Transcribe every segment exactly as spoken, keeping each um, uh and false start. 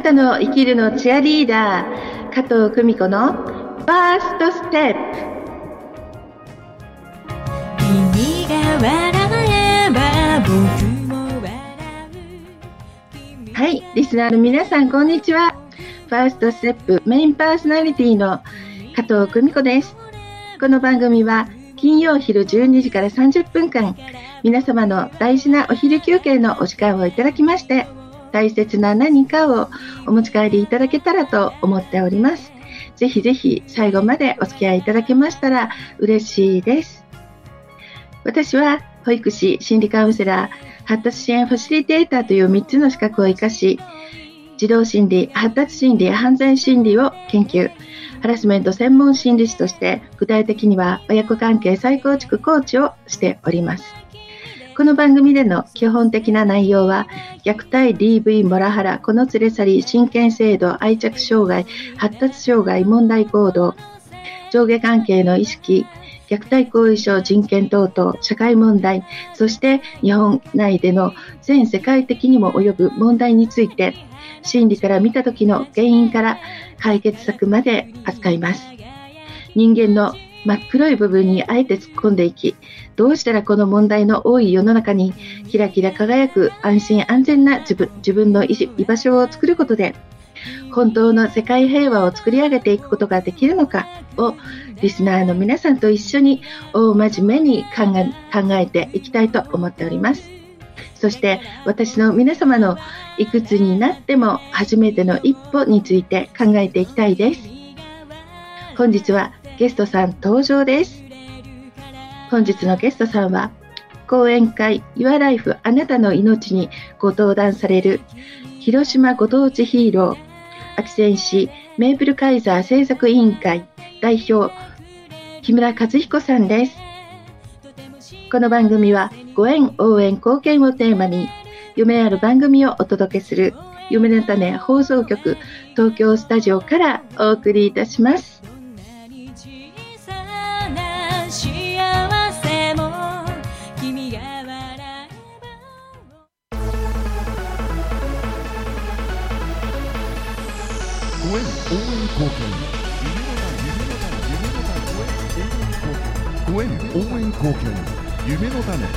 なたの生きるのチアリーダー、加藤久美子のファーストステップ。 君が笑えば僕も笑う。 はい、リスナーの皆さんこんにちは。ファーストステップメインパーソナリティの加藤久美子です。この番組は金曜昼じゅうにじからさんじゅっぷんかん、皆様の大事なお昼休憩のお時間をいただきまして、大切な何かをお持ち帰りいただけたらと思っております。ぜひぜひ最後までお付き合いいただけましたら嬉しいです。私は保育士、心理カウンセラー、発達支援ファシリテーターというみっつの資格を生かし、児童心理、発達心理、犯罪心理を研究、ハラスメント専門心理師として具体的には親子関係再構築コーチをしております。この番組での基本的な内容は、虐待、ディーブイ、モラハラ、子の連れ去り、親権制度、愛着障害、発達障害、問題行動、上下関係の意識、虐待後遺症、人権等々、社会問題、そして日本内での全世界的にも及ぶ問題について、心理から見た時の原因から解決策まで扱います。人間の真っ黒い部分にあえて突っ込んでいき、どうしたらこの問題の多い世の中にキラキラ輝く安心安全な自分、自分の居場所を作ることで本当の世界平和を作り上げていくことができるのかをリスナーの皆さんと一緒に大真面目に考え、考えていきたいと思っております。そして私の皆様のいくつになっても初めての一歩について考えていきたいです。本日はゲストさん登場です。本日のゲストさんは講演会 Your Life あなたの命にご登壇される広島ご当地ヒーロー安芸仙市メープルカイザー製作委員会代表木村和彦さんです。この番組はご縁応援貢献をテーマに夢ある番組をお届けする夢の種放送局東京スタジオからお送りいたします。 ご縁応援貢献ご縁応援貢献夢の種。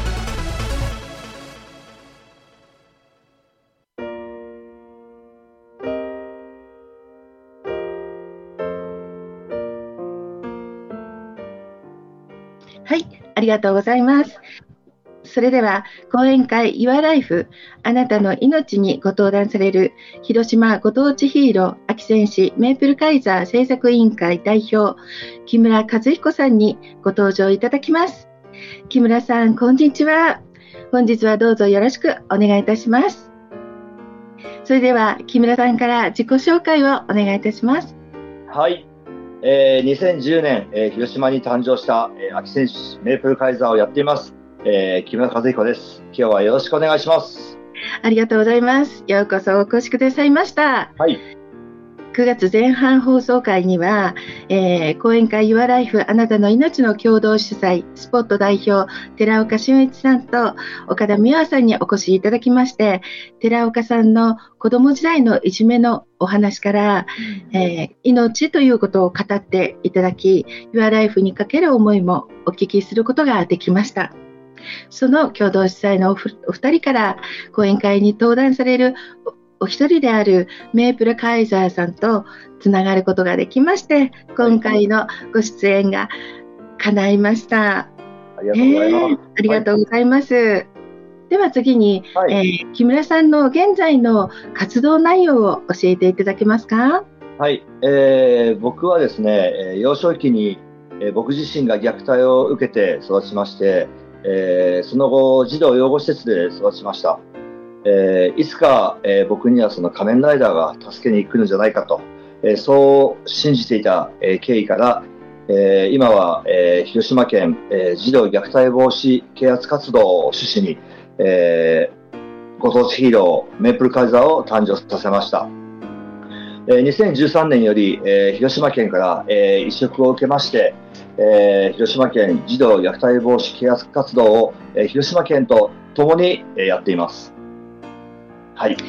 はい、ありがとうございます。それでは講演会 Your Life あなたの命にご登壇される広島ご当地ヒーロー安芸仙市メープルカイザー製作委員会代表木村和彦さんにご登場いただきます。木村さん、こんにちは。本日はどうぞよろしくお願いいたします。それでは木村さんから自己紹介をお願いいたします。 はい、えー、にせんじゅうねん、えー、広島に誕生した、えー、安芸仙市メープルカイザーをやっていますえー、木村和彦です。今日はよろしくお願いします。 ありがとうございます。ようこそお越しくださいました。 はい。 くがつぜん半放送会には、えー、講演会 Your Life あなたの命の共同主催スポット代表寺岡俊一さんと岡田美和さんにお越しいただきまして、寺岡さんの子ども時代のいじめのお話から、えー、命ということを語っていただき、 Your Life にかける思いもお聞きすることができました。その共同主催のお二人から講演会に登壇されるお一人であるメープルカイザーさんとつながることができまして、今回のご出演が叶いました。 ありがとうございます。えー、 ありがとうございます。はい、では次に、はい、えー、木村さんの現在の活動内容を教えていただけますか？ はい、えー、僕はですね、幼少期に、えー、僕自身が虐待を受けて育ちまして、えー、その後児童養護施設で育ちました。えー、いつか、えー、僕にはその仮面ライダーが助けに来るんじゃないかと、えー、そう信じていた、えー、経緯から、えー、今は、えー、広島県、えー、児童虐待防止啓発活動を趣旨に、えー、ご当地ヒーローメープルカイザーを誕生させました。えー、にせんじゅうさんねんより、えー、広島県から、えー、移植を受けまして、えー、広島県児童虐待防止啓発活動を、えー、広島県とともに、えー、やっています。はい。 あ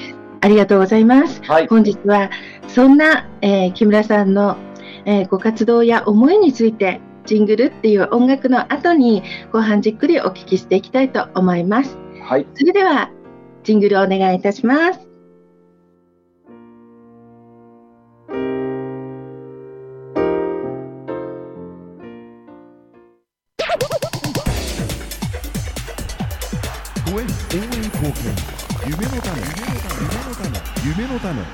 ありがとうございます。 はい。 本日はそんな、えー木村さんの、えーご活動や思いについて、ジングルっていう音楽の後に後半じっくりお聞きしていきたいと思います。 はい。 それではジングルをお願いいたします。 公園応援貢献夢のため夢のため夢のため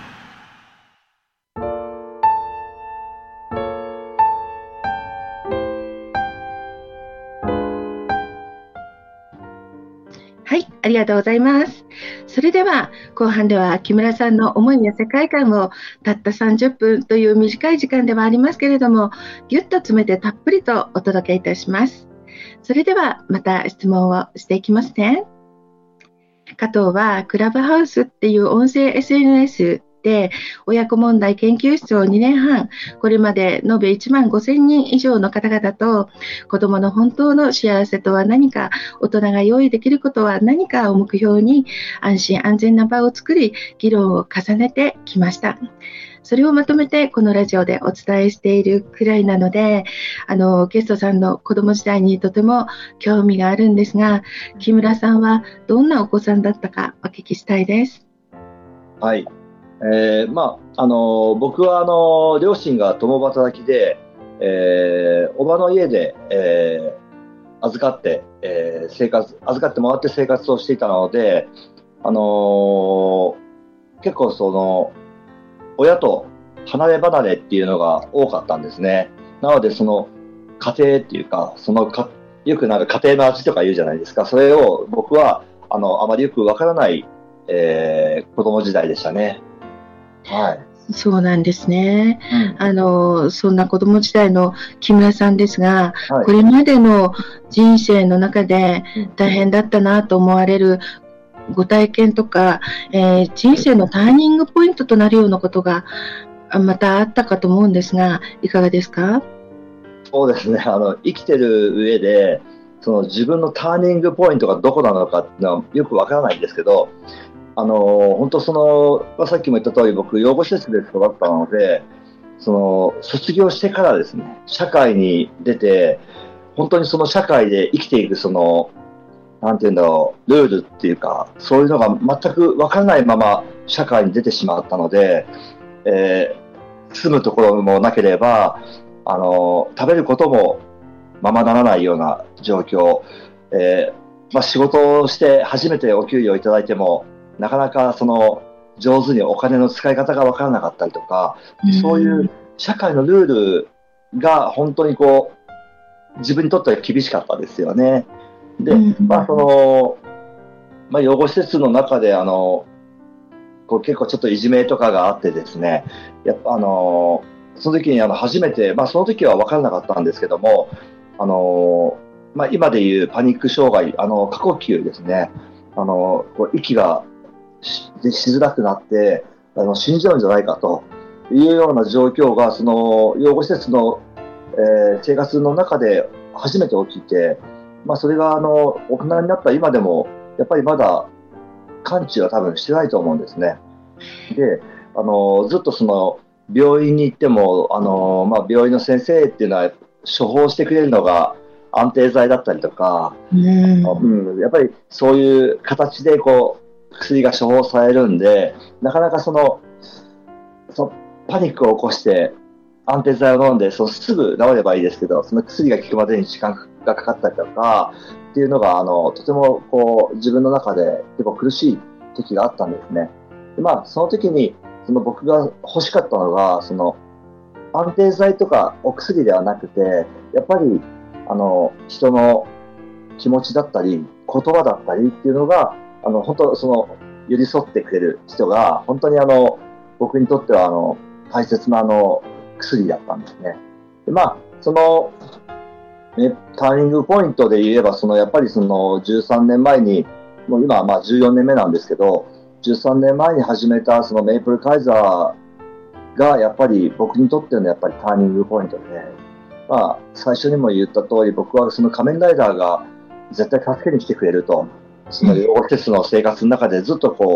はい、ありがとうございます。それでは後半では木村さんの思いや世界観をたったさんじゅっぷんという短い時間ではありますけれども、ぎゅっと詰めてたっぷりとお届けいたします。それではまた質問をしていきますね。加藤はクラブハウスっていう音声 エスエヌエス で親子問題研究室をにねんはん、これまで延べいちまんごせんにん以上の方々と子どもの本当の幸せとは何か、大人が用意できることは何かを目標に安心安全な場を作り議論を重ねてきました。それをまとめてこのラジオでお伝えしているくらいなので、あのゲストさんの子ども時代にとても興味があるんですが、木村さんはどんなお子さんだったかお聞きしたいです。 はい。えーまあ、あの僕はあの両親が共働きで、えー、おばの家で、えー、預かって、えー、生活預かってもらって生活をしていたので、あのー結構その親と離れ離れっていうのが多かったんですね。なのでその家庭っていうか、そのかよくなんか家庭の味とか言うじゃないですか。それを僕はあのあまりよくわからない、えー、子供時代でしたね。はい。 そうなんですね。 うんあのそんな子供時代の木村さんですが、 はいこれまでの人生の中で大変だったなと思われるご体験とか、えー人生のターニングポイントとなるようなことがあまたあったかと思うんですが、いかがですか？ そうですね。あの生きてる上でその自分のターニングポイントがどこなのかっていうのはよくわからないんですけど、あの本当その、まあ、さっきも言った通り僕養護施設で育ったので、その卒業してからですね、社会に出て本当にその社会で生きていくそのなんていうんだろう、ルールっていうかそういうのが全くわからないまま社会に出てしまったので、えー住むところもなければ、あの食べることもままならないような状況、えーまあ、仕事をして初めてお給料をいただいてもなかなかその上手にお金の使い方が分からなかったりとか、そういう社会のルールが本当にこう自分にとっては厳しかったですよね。で、まあそのまあ、養護施設の中であのこう結構ちょっといじめとかがあってですね、やっぱあのその時にあの初めて、まあ、その時は分からなかったんですけども、あの、まあ、今でいうパニック障害、あの過呼吸ですね、あのこう息がししづらくなってあの死んじゃうんじゃないかというような状況がその養護施設の、えー生活の中で初めて起きて、まあ、それがあの大人になった今でもやっぱりまだ完治は多分してないと思うんですね。で、あのずっとその病院に行ってもあの、まあ、病院の先生っていうのは処方してくれるのが安定剤だったりとか、 うんうん、やっぱりそういう形でこう薬が処方されるんで、なかなかそのそパニックを起こして安定剤を飲んでそのすぐ治ればいいですけど、その薬が効くまでに時間がかかったりとかっていうのがあのとてもこう自分の中で結構苦しい時があったんですね。で、まあ、その時にその僕が欲しかったのがその安定剤とかお薬ではなくて、やっぱりあの人の気持ちだったり言葉だったりっていうのがあの本当その寄り添ってくれる人が本当にあの僕にとってはあの大切なあの薬だったんですね。で、まあそのね、ターニングポイントで言えばそのやっぱりそのじゅうさんねんまえに、もう今はまあじゅうよねんめなんですけど、じゅうさんねんまえに始めたそのメイプルカイザーがやっぱり僕にとってのやっぱりターニングポイントで、まあ、最初にも言った通り僕はその仮面ライダーが絶対助けに来てくれると、その養護施設の生活の中でずっとこ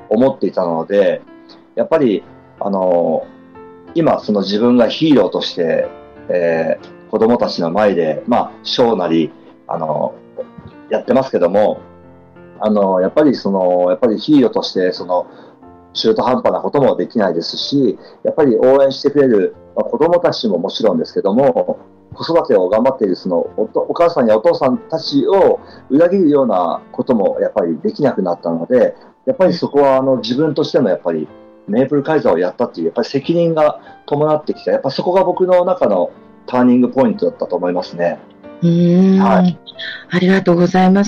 思っていたので、やっぱり、あの今その自分がヒーローとして、えー、子供たちの前で、まあ、ショーなり、あのやってますけども、あのやっぱりそのやっぱりヒーローとしてその中途半端なこともできないですし、やっぱり応援してくれる、まあ、子供たちももちろんですけども、子育てを頑張っているその お, お母さんやお父さんたちを裏切るようなこともやっぱりできなくなったので、やっぱりそこはあの自分としてもやっぱりメープルカイザーをやったっていうやっぱり責任が伴ってきた、やっぱそこが僕の中のターニングポイントだったと思いますね。 うーん、 はい、 ありがとうございます。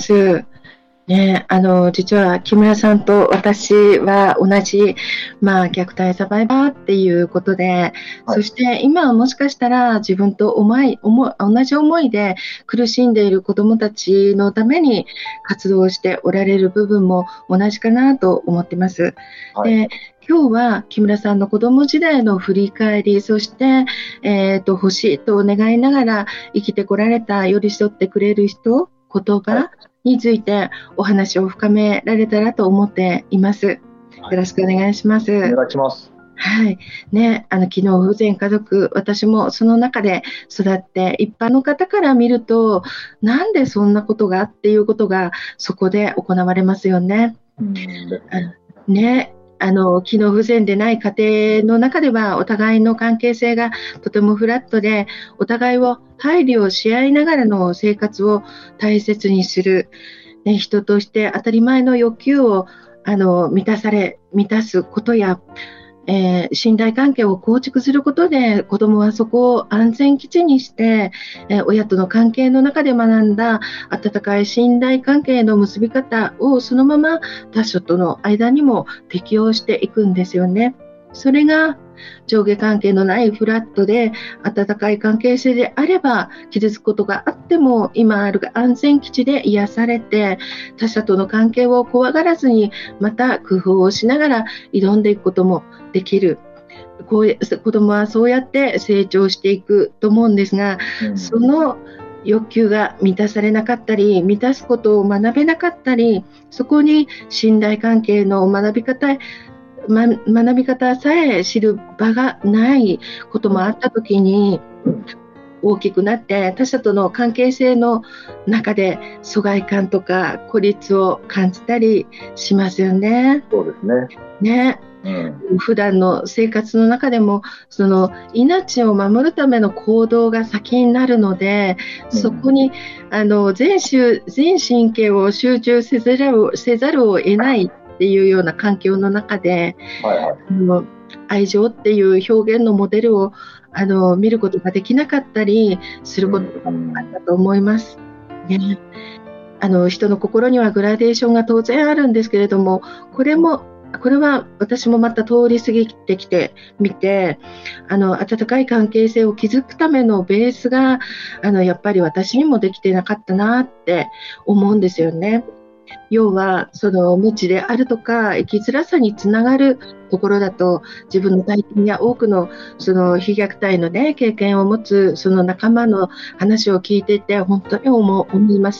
ね、あの実は木村さんと私は同じ、まあ、虐待サバイバーっていうことで、 はい、 そして今はもしかしたら自分と思い思い同じ思いで苦しんでいる子どもたちのために活動しておられる部分も同じかなと思ってます。 はい、 で今日は木村さんの子ども時代の振り返り、そして、えーと、欲しいと願いながら生きてこられた寄り添ってくれる人、言葉についてお話を深められたらと思っています。よろしくお願いします。 お願いします。 はいね、あの機能不全家族、私もその中で育って、一般の方から見るとなんでそんなことがっていうことがそこで行われますよね。 うんあのねあの機能不全でない家庭の中ではお互いの関係性がとてもフラットで、お互いを配慮し合いながらの生活を大切にする、ね、人として当たり前の欲求をあの満たされ満たすことや、えー、信頼関係を構築することで、子どもはそこを安全基地にして、えー、親との関係の中で学んだ温かい信頼関係の結び方をそのまま他者との間にも適用していくんですよね。それが上下関係のないフラットで温かい関係性であれば、傷つくことがあっても今ある安全基地で癒されて、他者との関係を怖がらずにまた工夫をしながら挑んでいくこともできる。こう子どもはそうやって成長していくと思うんですが、うん、その欲求が満たされなかったり、満たすことを学べなかったり、そこに信頼関係の学び方ま、学び方さえ知る場がないこともあったときに、大きくなって他者との関係性の中で疎外感とか孤立を感じたりしますよね。 そうですね。 ね、うん、普段の生活の中でもその命を守るための行動が先になるので、うん、そこにあの 全, 全神経を集中せざるを、せざるを得ないっていうような環境の中で、はいはい、あの愛情っていう表現のモデルをあの見ることができなかったりすることがあったと思います、ね、あの人の心にはグラデーションが当然あるんですけれども、これもこれは私もまた通り過ぎてきてみて、あの温かい関係性を築くためのベースがあのやっぱり私にもできてなかったなって思うんですよね。要はその無知であるとか生きづらさにつながるところだと、自分の体験や多くのその被虐待の、ね、経験を持つその仲間の話を聞いていて本当に思います。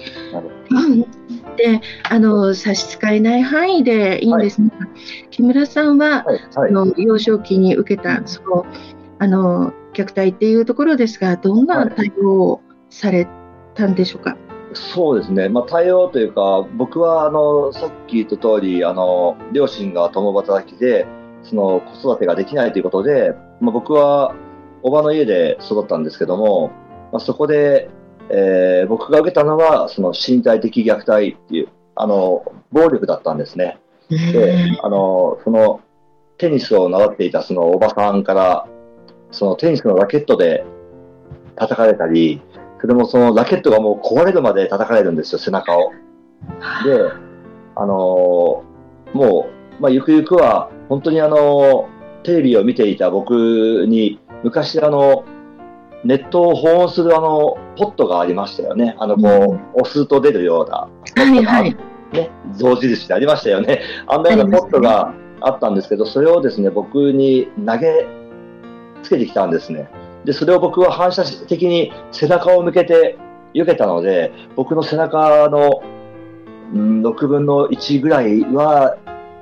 であの差し支えない範囲でいいんですが、はい、木村さんは、はいはい、の幼少期に受けたそのあの虐待っていうところですが、どんな対応をされたんでしょうか。 そうですね、まあ、対応というか、僕はあのさっき言った通り、あの両親が共働きでその子育てができないということで、まあ、僕はおばの家で育ったんですけども、まあ、そこで、えー、僕が受けたのはその身体的虐待っていうあの暴力だったんですね。であのそのテニスを習っていたそのおばさんからそのテニスのラケットで叩かれたり、それもそのラケットがもう壊れるまで叩かれるんですよ、背中を。で、あのー、もう、まあ、ゆくゆくは本当にあのテレビを見ていた僕に昔あの熱湯を保温するあのポットがありましたよね。あのこう、うん、押すと出るようなポットが、はいはい、ね、象印でありましたよね。あんなようなポットがあったんですけど、それをですね僕に投げつけてきたんですね。でそれを僕は反射的に背中を向けて避けたので、僕の背中の、うん、ろくぶんのいちぐらいは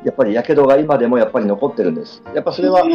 やっぱりやけどが今でもやっぱり残ってるんです。やっぱそれは、うん、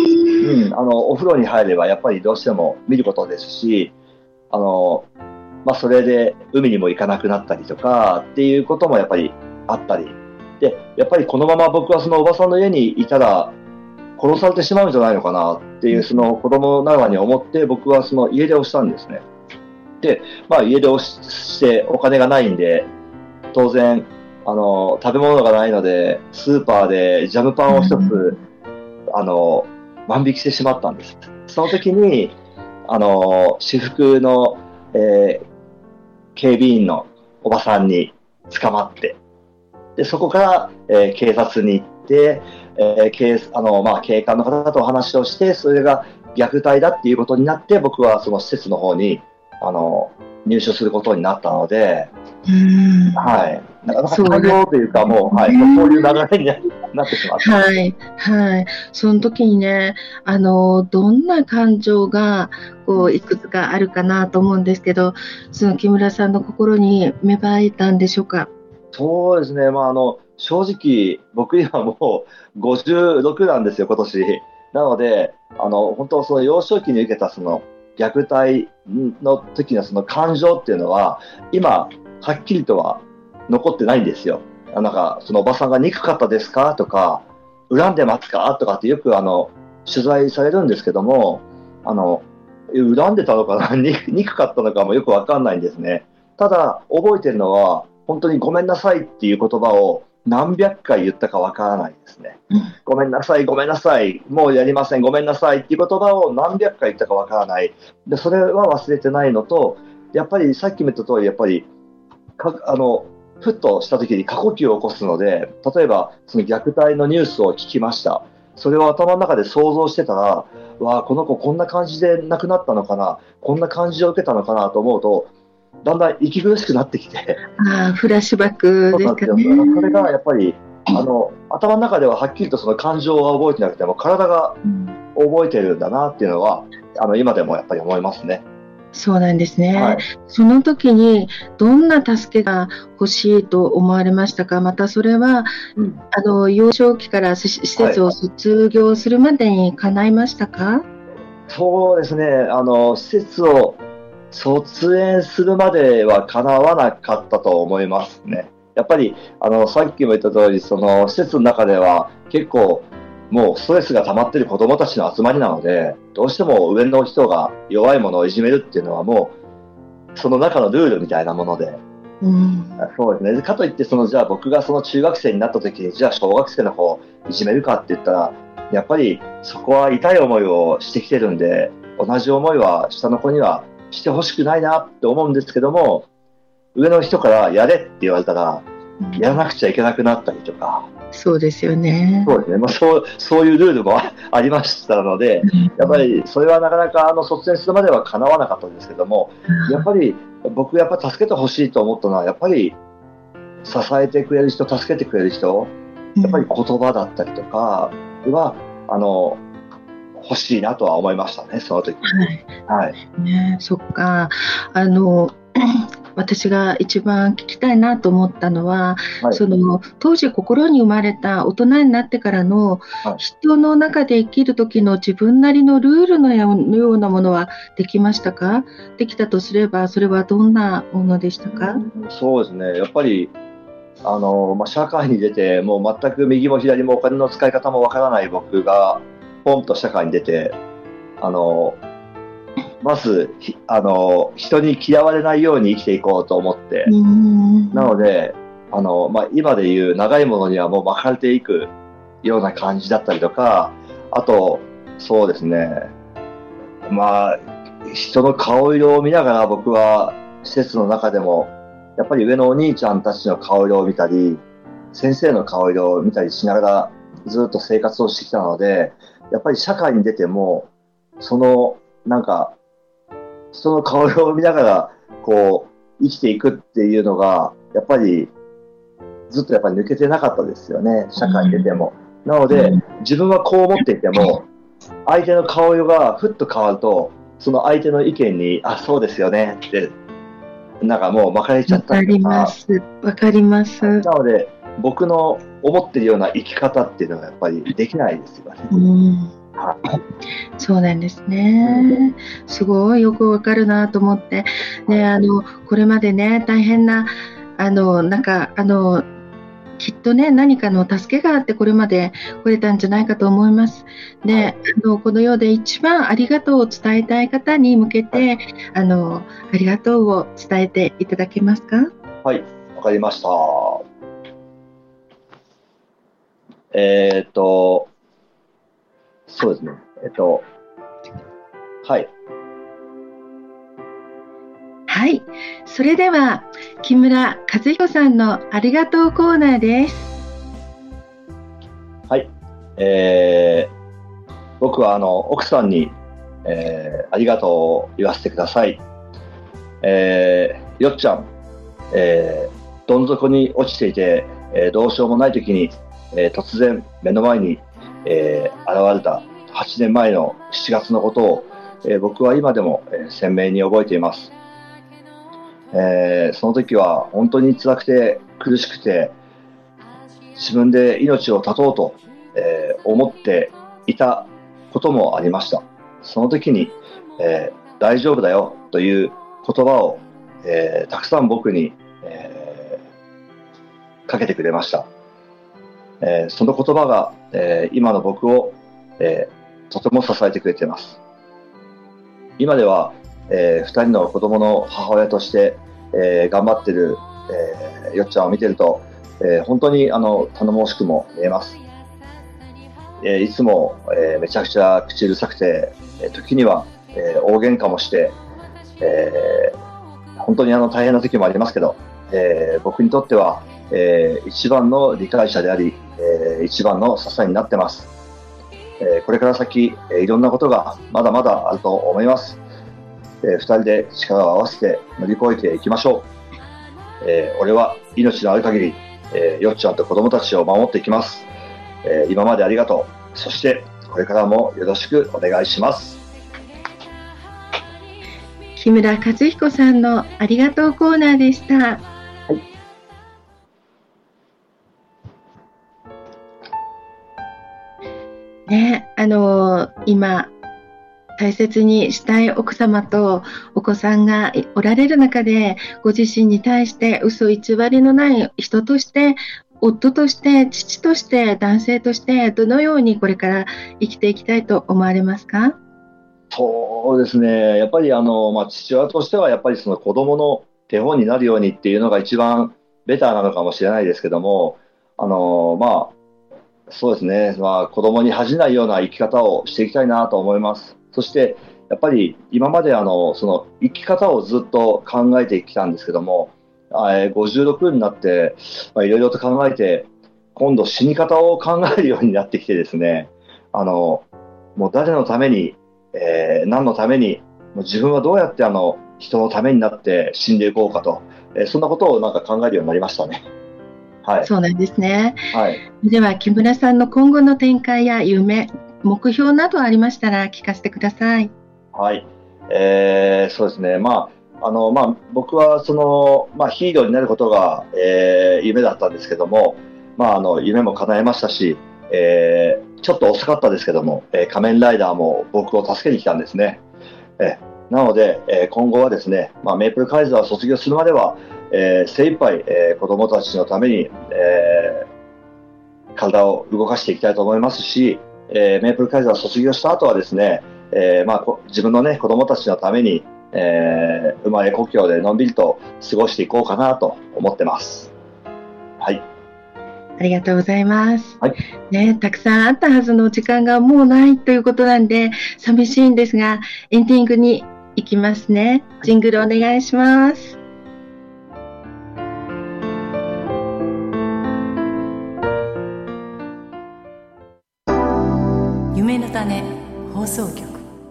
あのお風呂に入ればやっぱりどうしても見ることですし、あの、まあ、それで海にも行かなくなったりとかっていうこともやっぱりあったりで、やっぱりこのまま僕はそのおばさんの家にいたら殺されてしまうんじゃないのかなっていう、その子供ながらに思って、僕はその家出をしたんですね。で、まあ、家出をしてお金がないんで、当然あの食べ物がないのでスーパーでジャムパンを一つ、あの万引きしてしまったんです。その時にあの私服の、えー、警備員のおばさんに捕まって、でそこから、えー、警察に行って、えー警あのまあ、警官の方とお話をして、それが虐待だっていうことになって、僕はその施設の方にあの入所することになったので、 うんはい、なかなかそう対応というか、もう、はい、そういう流れになってしまった。 はい、はい。その時にね、あの、どんな感情が、こう、いくつかあるかなと思うんですけど、その木村さんの心に芽生えたんでしょうか？ そうですね、まあ、あの正直、僕今もうごじゅうろくなんですよ、今年。なので、あの本当、その幼少期に受けたその虐待の時のその感情っていうのは、今、はっきりとは残ってないんですよ。なんかそのおばさんが憎かったですかとか、恨んでますかとかってよくあの取材されるんですけども、あの恨んでたのかな、憎かったのかもよく分かんないんですね。ただ覚えてるのは、本当にごめんなさいっていう言葉を何百回言ったか分からないですね。 うんごめんなさい、ごめんなさい、もうやりません、ごめんなさいっていう言葉を何百回言ったか分からない。でそれは忘れてないのと、やっぱりさっきも言った通り、やっぱりかあのふっとした時に過呼吸を起こすので、例えばその虐待のニュースを聞きました。それを頭の中で想像してたら、わあこの子こんな感じで亡くなったのかな、こんな感じを受けたのかなと思うと、だんだん息苦しくなってきて、 ああ、フラッシュバックですかね。 それがやっぱりあの頭の中でははっきりとその感情は覚えてなくても、体が覚えてるんだなっていうのは、あの今でもやっぱり思いますね。 そうなんですね。 はい、 その時にどんな助けが欲しいと思われましたか？またそれは、 うん、 あの幼少期から施設を卒業するまでに叶いましたか？ そうですね、あの施設を卒園するまでは叶わなかったと思いますね。やっぱりあのさっきも言った通り、その施設の中では結構もうストレスが溜まっている子どもたちの集まりなので、どうしても上の人が弱いものをいじめるっていうのはもうその中のルールみたいなもので、 うん、 そうですね。かといってそのじゃあ僕がその中学生になった時にじゃあ小学生の子をいじめるかって言ったら、やっぱりそこは痛い思いをしてきてるんで、同じ思いは下の子にはしてほしくないなって思うんですけども、上の人からやれって言われたら、うん、やらなくちゃいけなくなったりとか。 そうですよね。 そうですね。まあ、そうそういうルールもありましたので、やっぱりそれはなかなかあの卒園するまではかなわなかったんですけども、やっぱり僕やっぱ助けてほしいと思ったのは、やっぱり支えてくれる人、助けてくれる人、やっぱり言葉だったりとかは、あの欲しいなとは思いましたね、その時。はい。はい、 ね、そっか。あの私が一番聞きたいなと思ったのは、はい、その当時心に生まれた大人になってからの、はい、人の中で生きる時の自分なりのルールのようなものはできましたか？できたとすればそれはどんなものでしたか？ そうですね、やっぱりあの、まあ、社会に出てもう全く右も左もお金の使い方もわからない僕がポンと社会に出て、あのまずあの人に嫌われないように生きていこうと思って、なのであの、まあ、今でいう長いものにはもう巻かれていくような感じだったりとか、あとそうですね、まあ人の顔色を見ながら僕は施設の中でもやっぱり上のお兄ちゃんたちの顔色を見たり、先生の顔色を見たりしながらずっと生活をしてきたので、やっぱり社会に出てもそのなんか人の顔色を見ながらこう生きていくっていうのがやっぱりずっとやっぱり抜けてなかったですよね、社会に出ても。うん、なので自分はこう思っていても相手の顔色がふっと変わると、その相手の意見にあそうですよねってなんかもう巻かれちゃったりとか。 わかります。わかります。 なので僕の思ってるような生き方っていうのはやっぱりできないですよね。 うん、 はい、 そうなんですね。すごいよくわかるなと思って、ね、あのこれまでね大変なあのなんかあのきっとね何かの助けがあってこれまで来れたんじゃないかと思います。で、はい、あのこの世で一番ありがとうを伝えたい方に向けて、はい、あのありがとうを伝えていただけますか？ はい、わかりました。えー、っとそうですね。えっとはい。 はい。それでは、木村和彦さんのありがとうコーナーです。 はい。えー、僕はあの奥さんに、えー、ありがとうを言わせてください。えー、よっちゃん、えー、どん底に落ちていて、えー、どうしようもない時に、えー、突然目の前に、えー、現れたはちねんまえのしちがつのことを、えー、僕は今でも、えー、鮮明に覚えています。えー、その時は本当に辛くて苦しくて自分で命を絶とうと、えー、思っていたこともありました。その時に、えー、大丈夫だよという言葉を、えー、たくさん僕に、えー、かけてくれました。えー、その言葉が、えー、今の僕を、えー、とても支えてくれています。今ではえー、ふたりの子供の母親として、えー、頑張ってる、えー、よっちゃんを見てると、えー、本当にあの頼もしくも見えます。えー、いつも、えー、めちゃくちゃ口うるさくて、えー、時には、えー、大喧嘩もして、えー、本当にあの大変な時もありますけど、えー、僕にとっては、えー、一番の理解者であり、えー、一番の支えになってます。えー、これから先、えー、いろんなことがまだまだあると思います。えー、ふたりで力を合わせて乗り越えていきましょう。えー、俺は命のある限り、えー、よっちゃんと子供たちを守っていきます。えー、今までありがとう。そしてこれからもよろしくお願いします。 木村和彦さんのありがとうコーナーでした。はい。ね、あのー、今大切にしたい奥様とお子さんがおられる中でご自身に対して嘘偽りのない人として夫として父として男性としてどのようにこれから生きていきたいと思われますか？ そうですね、やっぱりあの、まあ、父親としてはやっぱりその子供の手本になるようにっていうのが一番ベターなのかもしれないですけども、あのまあそうですね、まあ、子供に恥じないような生き方をしていきたいなと思います。そしてやっぱり今まであのその生き方をずっと考えてきたんですけども、ごじゅうろくになっていろいろと考えて今度死に方を考えるようになってきてですね、あのもう誰のために、えー、何のためにもう自分はどうやってあの人のためになって死んでいこうかと、えー、そんなことをなんか考えるようになりましたね。はい、 そうなんですね。 はい、 では木村さんの今後の展開や夢、目標などありましたら聞かせてください。 はい、えー、そうですね、まああのまあ、僕はその、まあ、ヒーローになることが、えー、夢だったんですけども、まあ、あの夢も叶えましたし、えー、ちょっと遅かったですけども、えー、仮面ライダーも僕を助けに来たんですね。えー、なので、えー、今後はですね、まあ、メイプルカイザーを卒業するまでは、えー、精一杯、えー、子どもたちのために、えー、体を動かしていきたいと思いますし、えー、メイプルカイザーを卒業した後はですね、えーまあ、自分の、ね、子どもたちのために、えー、生まれ故郷でのんびりと過ごしていこうかなと思ってます。はい、 ありがとうございます。 はい、 ね、たくさんあったはずの時間がもうないということなんで寂しいんですが、エンディングに行きますね。ジングルお願いします。 夢の種放送局。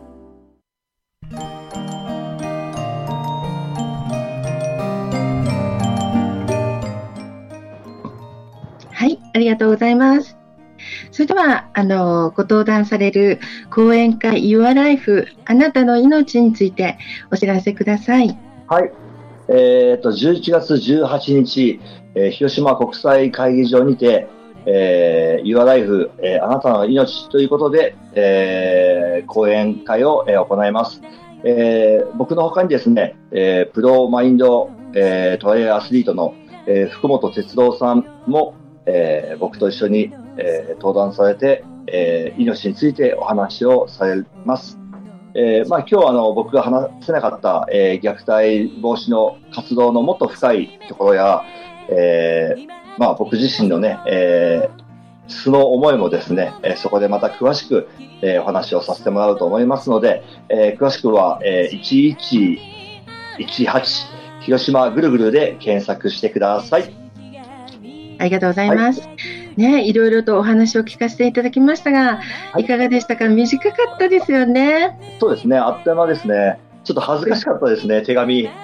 はい、ありがとうございます。それではあのご登壇される講演会 Your Life あなたの命についてお知らせください。 はい、えー、とじゅういちがつじゅうはちにち、えー、広島国際会議場にて、 えー、Your Life、えー、あなたの命ということで、えー、講演会を、えー、行います。えー、僕の他にですね、えー、プロマインド、えー、トライアルアスリートの、えー、福本哲郎さんも、えー、僕と一緒に、えー、登壇されて、えー、命についてお話をされます。えーまあ、今日はあの僕が話せなかった、えー、虐待防止の活動のもっと深いところや、えーまあ、僕自身のね、えー、素の思いもですね、えー、そこでまた詳しく、えー、お話をさせてもらうと思いますので、えー、詳しくは、えー、いちいちいちはち広島ぐるぐるで検索してください。 ありがとうございます。はい、ね、いろいろとお話を聞かせていただきましたが、はい、いかがでしたか？短かったですよね。 そうですね、あっという間ですね。ちょっと恥ずかしかったですね、手紙。はい、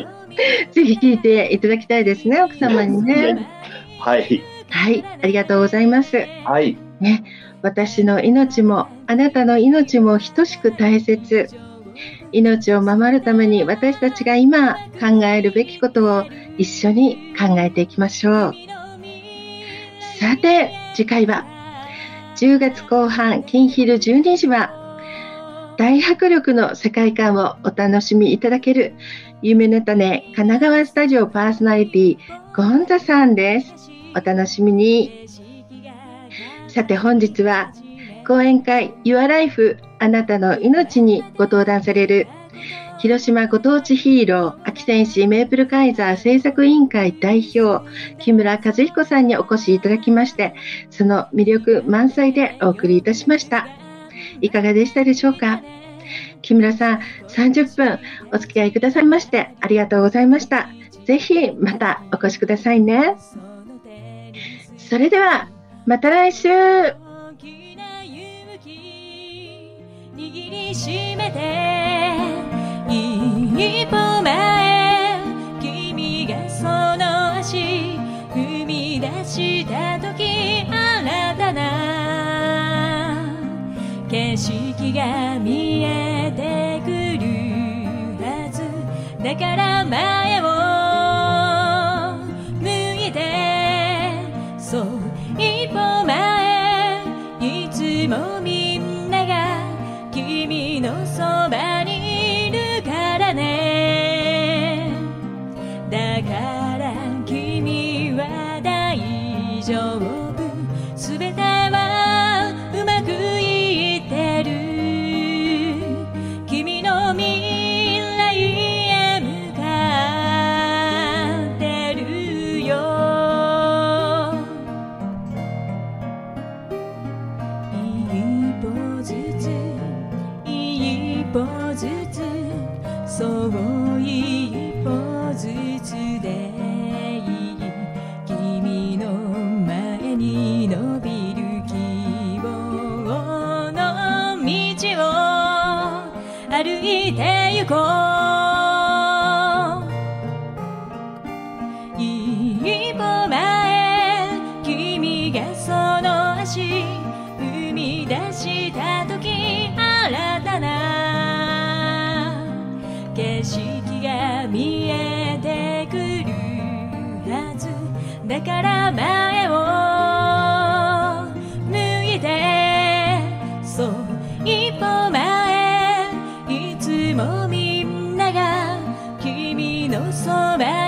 ぜひ聞いていただきたいですね、奥様にね。 はい。 はい、ありがとうございます。 はい。 ね、私の命もあなたの命も等しく大切。命を守るために私たちが今考えるべきことを一緒に考えていきましょう。さて、次回はじゅうがつこう半金昼じゅうにじは大迫力の世界観をお楽しみいただける夢の種神奈川スタジオパーソナリティゴンザさんです。お楽しみに。さて本日は講演会 Your Life あなたの命にご登壇される広島ご当地ヒーロー安芸戦士メープルカイザー制作委員会代表木村和彦さんにお越しいただきまして、その魅力満載でお送りいたしました。いかがでしたでしょうか？木村さん、さんじゅっぷんお付き合いくださいましてありがとうございました。ぜひまたお越しくださいね。それではまた来週。握りしめて一歩前、君がその足踏み出した時、新たな景色が見えてくるはずだから、前を向いて、そう一歩前、いつもみんなが君のそばにいるからね。だから君は大丈夫、すべてはうまくいってる。君の未来へ向かってるよ。一歩ずつ一歩ずつ、そう一歩ずつでいい。君の前に伸びる希望の道を歩いてゆこう。一歩前、君がその足踏み出した時、新たな景色が見えてくるはずだから、前を向いて、そう一歩前、いつもみんなが君のそば